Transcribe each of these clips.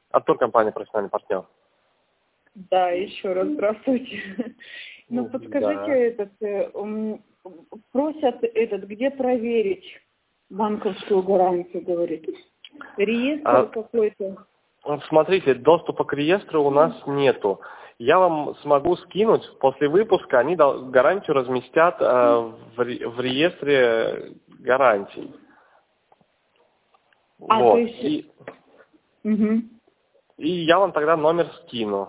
От туркомпании «Профессиональный партнер». Да, еще раз здравствуйте. Ну, подскажите, просят где проверить банковскую гарантию, говорит. Реестр какой-то. Смотрите, доступа к реестру у нас нету. Я вам смогу скинуть, после выпуска они гарантию разместят в реестре гарантий. То есть... И я вам тогда номер скину.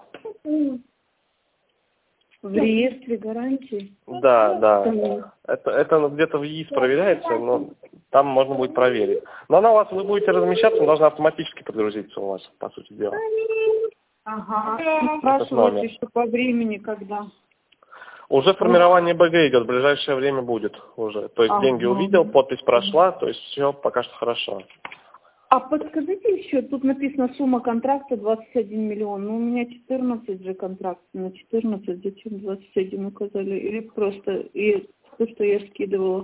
В реестре гарантий? Да. Это где-то в ЕИС проверяется, но там можно будет проверить. Но она у вас, вы будете размещаться, она должна автоматически подгрузиться у вас, по сути дела. Ага. Спрашивают еще по времени, когда? Уже формирование БГ идет, в ближайшее время будет уже. То есть деньги увидел, подпись прошла, то есть все пока что хорошо. А подскажите еще, тут написано сумма контракта 21 миллион. Ну, у меня 14 же контрактов, на 14, зачем 21 указали? Или просто и то, что я скидывала?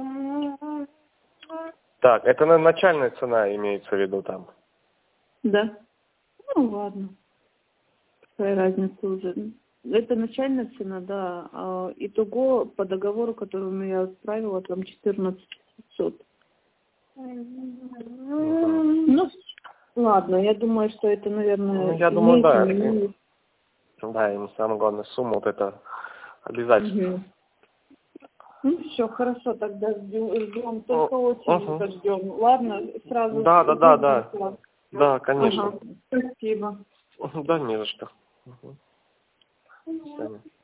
Так, это начальная цена имеется в виду там? Да. Ну, ладно. Какая разница уже. Это начальная цена, да. А итого по договору, который я отправила, там 14 500. Ну, ладно, я думаю, что это, наверное... Я думаю, да. Да, и самое главное, сумма вот это обязательно. Ну, все, хорошо, тогда ждем. Только очень ждем. Ладно, сразу... Да, конечно. Ага. Спасибо. Да, не за что. До свидания.